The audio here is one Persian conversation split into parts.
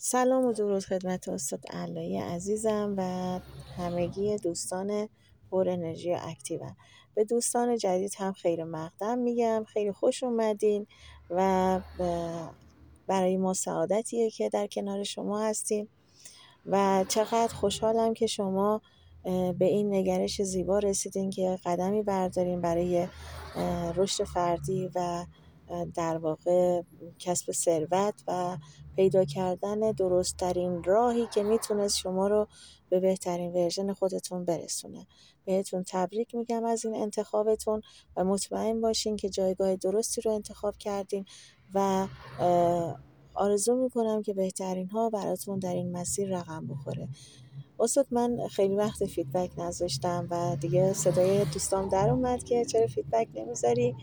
سلام و درود خدمت استاد علایی عزیزم و همگی دوستان پر انرژی و اکتیوم. به دوستان جدید هم خیر مقدم میگم، خیلی خوش اومدین و برای ما سعادتیه که در کنار شما هستیم و چقدر خوشحالم که شما به این نگرش زیبا رسیدین که قدمی بردارین برای رشد فردی و در واقع کسب ثروت و پیدا کردن درست‌ترین راهی که میتونست شما رو به بهترین ورژن خودتون برسونه. بهتون تبریک میگم از این انتخابتون و مطمئن باشین که جایگاه درستی رو انتخاب کردین و آرزو میکنم که بهترین ها براتون در این مسیر رقم بخوره. استاد من خیلی وقت فیدبک نذاشتم و دیگه صدای دوستام در اومد که چرا فیدبک نمیذاری.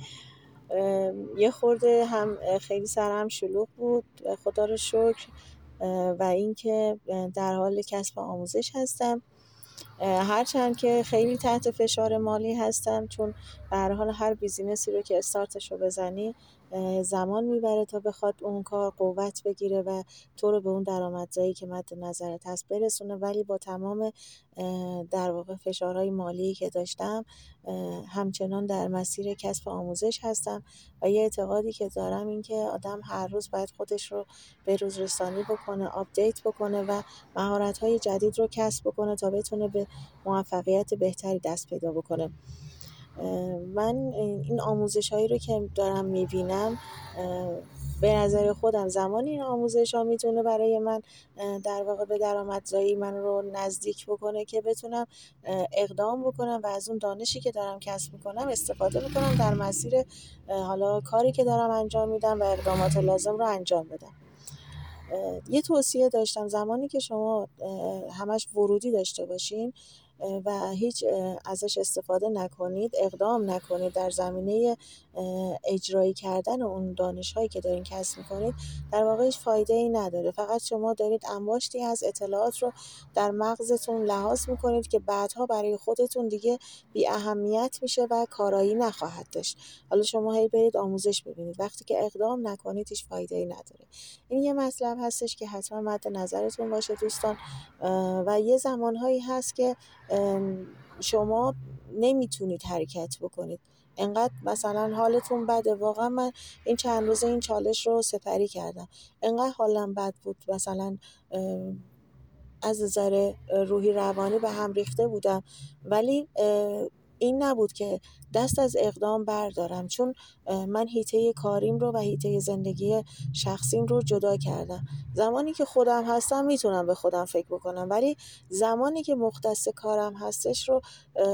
یه خورده هم خیلی سرم شلوغ بود، خدا رو شکر، و اینکه در حال کسب آموزش هستم، هرچند که خیلی تحت فشار مالی هستم، چون به هر حال هر بیزینسی رو که استارتش رو بزنی زمان میبره تا بخواد اون کار قوت بگیره و تو رو به اون درآمدزایی که مد نظرت هست برسونه. ولی با تمام در واقع فشارهای مالی که داشتم همچنان در مسیر کسب آموزش هستم و یه اعتقادی که دارم این که آدم هر روز باید خودش رو به روز رسانی بکنه، آپدیت بکنه و مهارت‌های جدید رو کسب بکنه تا بتونه به موفقیت بهتری دست پیدا بکنه. من این آموزش‌هایی رو که دارم می‌بینم، به نظر خودم زمانی این آموزش‌ها میتونه برای من در واقع به درآمدزایی من رو نزدیک بکنه که بتونم اقدام بکنم و از اون دانشی که دارم کسب می‌کنم استفاده بکنم در مسیر حالا کاری که دارم انجام میدم و اقدامات لازم رو انجام بدم. یه توصیه داشتم، زمانی که شما همش ورودی داشته باشین و هیچ ازش استفاده نکنید، اقدام نکنید در زمینه اجرایی کردن اون دانش‌هایی که دارین کسب می‌کنید، در واقع هیچ فایده‌ای نداره. فقط شما دارید انباشتی از اطلاعات رو در مغزتون لحاظ می‌کنید که بعدها برای خودتون دیگه بی اهمیت میشه و کارایی نخواهد داشت. حالا شما هی برید آموزش ببینید، وقتی که اقدام نکنید هیچ فایده‌ای نداره. این یه مطلب هستش که حتما مد نظرتون باشه دوستان. و یه زمانهایی هست که شما نمیتونید حرکت بکنید، انقدر مثلا حالتون بده. واقعا من این چند روزه این چالش رو سپری کردم، انقدر حالم بد بود، مثلا از نظر روحی روانی به هم ریخته بودم، ولی این نبود که دست از اقدام بردارم، چون من هیته کاریم رو و هیته زندگی شخصیم رو جدا کردم. زمانی که خودم هستم میتونم به خودم فکر بکنم، ولی زمانی که مختص کارم هستش رو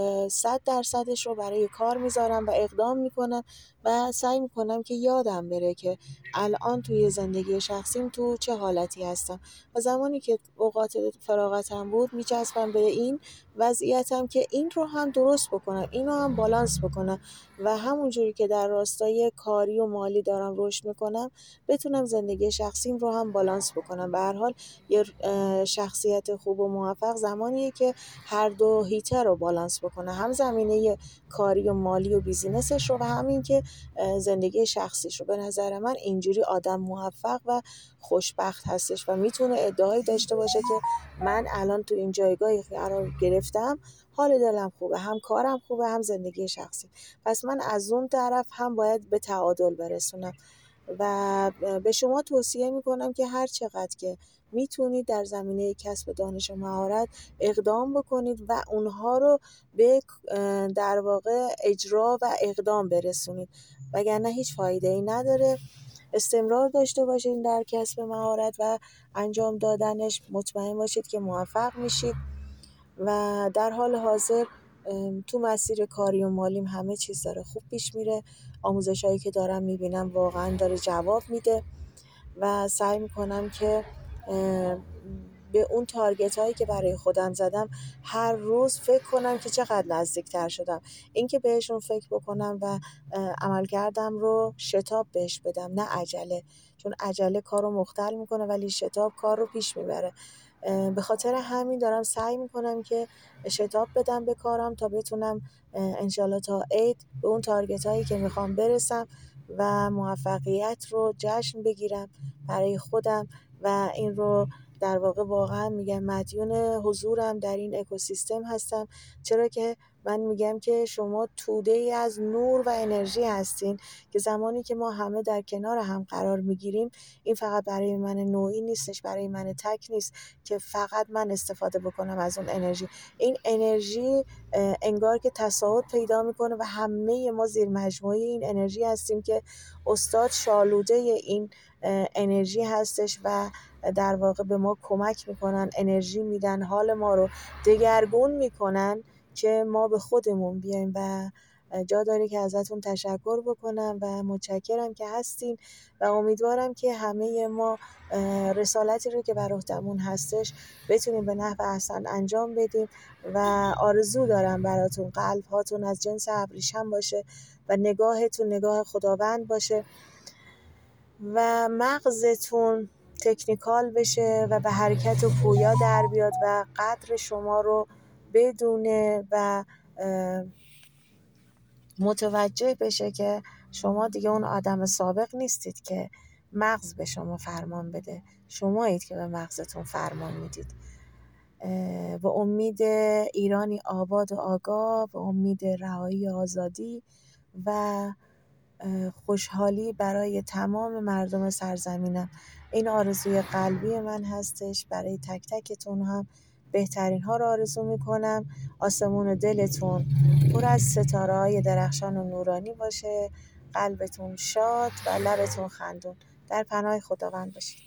100% رو برای کار میذارم و اقدام میکنم و سعی میکنم که یادم بره که الان توی زندگی شخصیم تو چه حالتی هستم و زمانی که اوقات فراغتم بود میچسبم به این وضعیتم که این رو هم درست بکنم، اینو هم بالانس بکنم و همونجوری که در راستای کاری و مالی دارم رشد میکنم بتونم زندگی شخصیم رو هم بالانس بکنم. به هر حال یه شخصیت خوب و موفق زمانیه که هر دو هیته رو بالانس بکنه، هم زمینه کاری و مالی و بیزینسش رو و همین که زندگی شخصیش رو. به نظر من اینجوری آدم موفق و خوشبخت هستش و میتونه ادعایی داشته باشه که من الان تو این جایگاهی قرار گرفتم، حال دلم خوبه، هم کارم خوبه، هم زندگی شخصی. پس من از اون طرف هم باید به تعادل برسونم و به شما توصیه میکنم که هر چقدر که میتونید در زمینه کسب دانش و مهارت اقدام بکنید و اونها رو به در واقع اجرا و اقدام برسونید، وگرنه هیچ فایده ای نداره. استمرار داشته باشید در کسب مهارت و انجام دادنش، مطمئن باشید که موفق میشید و در حال حاضر تو مسیر کاری و مالیم همه چیز داره خوب پیش میره. آموزش هایی که دارم میبینم واقعا داره جواب میده و سعی میکنم که به اون تارگت هایی که برای خودم زدم هر روز فکر کنم که چقدر نزدیکتر شدم. این که بهشون فکر بکنم و عملکردم رو شتاب بهش بدم، نه عجله، چون عجله کار رو مختل میکنه ولی شتاب کار رو پیش میبره. به خاطر همین دارم سعی میکنم که شتاب بدم به کارم تا بتونم انشالله تا عید به اون تارگت هایی که میخوام برسم و موفقیت رو جشن بگیرم برای خودم و این رو در واقع واقعا میگم مدیون حضورم در این اکوسیستم هستم، چرا که من میگم که شما توده ای از نور و انرژی هستین که زمانی که ما همه در کنار هم قرار میگیریم، این فقط برای من نوعی نیستش، برای من تک نیست که فقط من استفاده بکنم از اون انرژی. این انرژی انگار که تصاعد پیدا میکنه و همه ما زیر مجموعه این انرژی هستیم که استاد شالوده این انرژی هستش و در واقع به ما کمک میکنن، انرژی میدن، حال ما رو دگرگون میکنن که ما به خودمون بیایم و جا داره که ازتون تشکر بکنم و متشکرم که هستین و امیدوارم که همه ما رسالتی رو که بر عهدمون هستش بتونیم به نحو احسن انجام بدیم و آرزو دارم براتون قلب هاتون از جنس ابریشم باشه و نگاهتون نگاه خداوند باشه و مغزتون تکنیکال بشه و به حرکت و پویا در بیاد و قدر شما رو بدونه و متوجه بشه که شما دیگه اون آدم سابق نیستید که مغز به شما فرمان بده، شمایید که به مغزتون فرمان میدید. به امید ایرانی آباد و آگاه، به امید رهایی آزادی و خوشحالی برای تمام مردم سرزمینم. این آرزوی قلبی من هستش. برای تک تکتون هم بهترین ها رو آرزو میکنم. آسمون دلتون پر از ستاره‌های درخشان و نورانی باشه، قلبتون شاد و لبتون خندون. در پناه خداوند باشید.